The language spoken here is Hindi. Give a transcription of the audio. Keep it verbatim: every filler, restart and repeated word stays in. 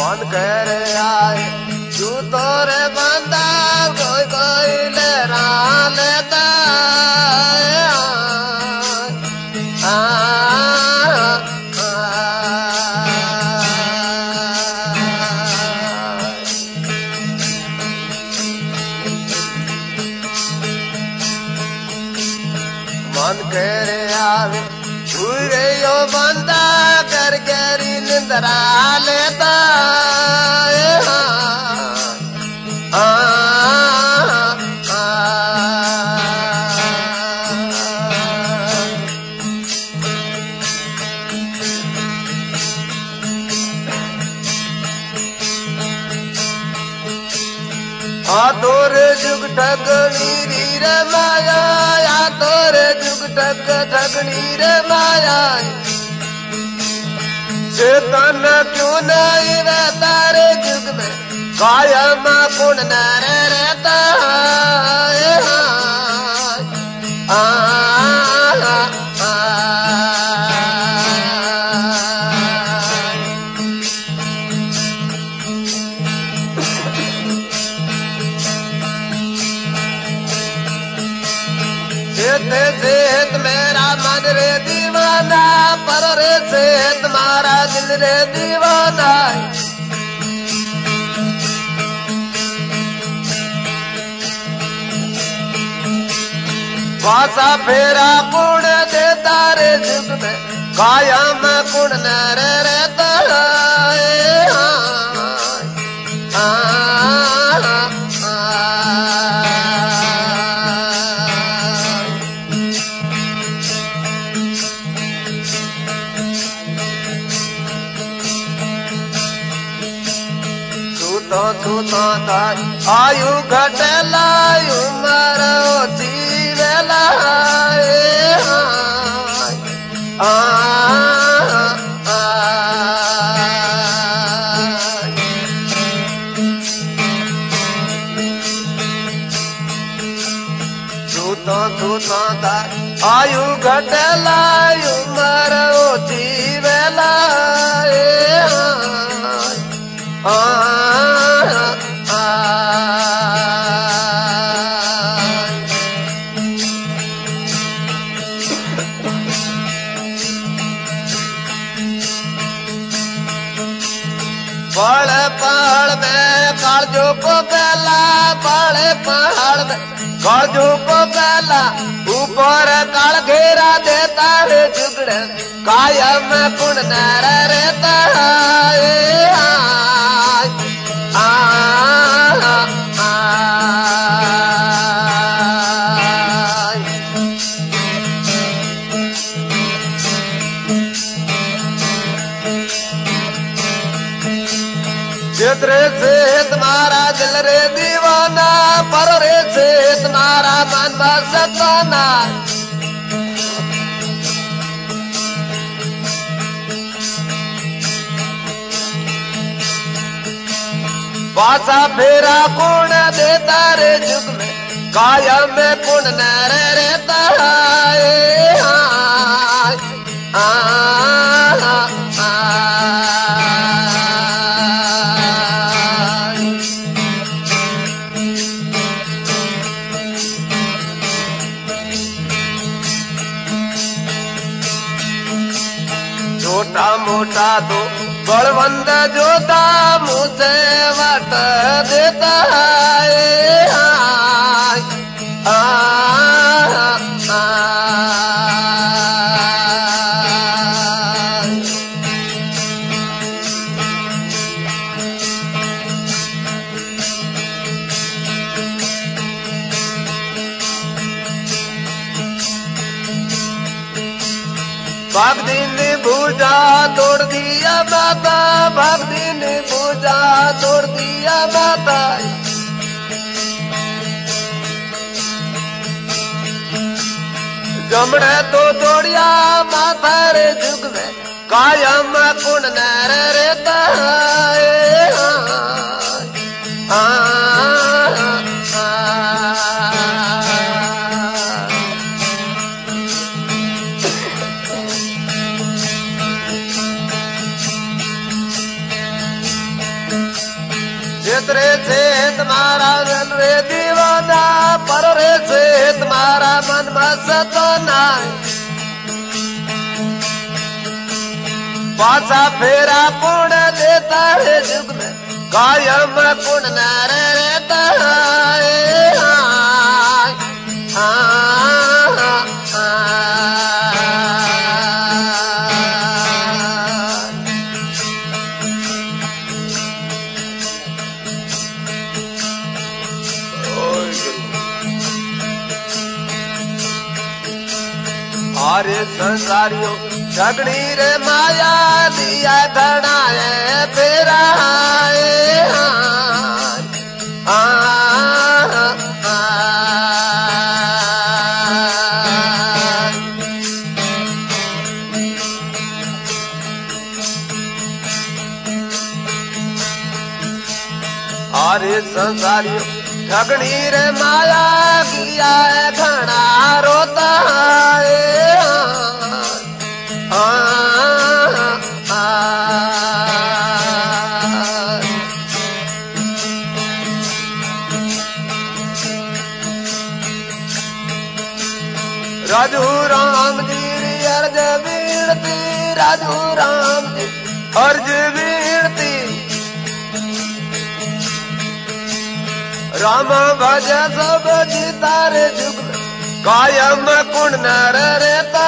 मन कर आए तू तोरे बंदा कोई कोई ले लेता आ, आ, मन कर आवे पूरे यो बंदा कर गरी निंदरा लेता आ, आ, आ, आ तोरे जुग ठगनी वीर माया आ तोरे जुग ठग ठगनी रे माया चेतन क्यों नहीं वे तारे जुग में कायम कुण न रहता आ, आ, आ, सेत मेरा मन रे दीवाना पर रे सेत मारा दिल रे दीवाना वासा फेरा कुण देता रे जुग में कायम कुण न रहता आ, आ, तो तू तो आयु घटला उमर ओची वेला आ, आ, तू तो तू तो आयु घटला उमर ओची वेला आ, बड़े पहाड़ में कालजो को गला बड़े पहाड़ में कालजो को गला ऊपर काल घेरा देता रे जुगड़े कायम कुण न रहता आ, आ, आ, रे से तुम्हारा दिल रे दीवाना पर रे से तुम्हारा मन बसताना वासा फेरा कुण देता रे जुग में कायम में कुण न रहता आ, आ, आ, छोटा मोटा तो बलवंत जोता मुझे वट देता है आ, आ, आ, भक्ति ने पूजा तोड़ दिया माता भक्ति ने पूजा तोड़ दिया माता जमड़े तो तोड़िया माता रे जुग में कायम कुण न रहता आ, आ, मारा दिल रे दीवाना पर रे से तुम्हारा मन मस्त नाय पासा फेरा पुण्य देता है जुग में कायम पुण्य न रहता है हाँ, हाँ, हाँ। अरे संसारियों झगड़ी रे माया दिया घड़ा है फेरा है हाँ, हाँ, हाँ। अरे संसारियों झगड़ी रे माया किया है घड़ा रोता है राजू राम जी अर्ज वीरती राजू राम जी अर्ज वीरती राम भज सब जीता रे जुग कायम कुण नर रहता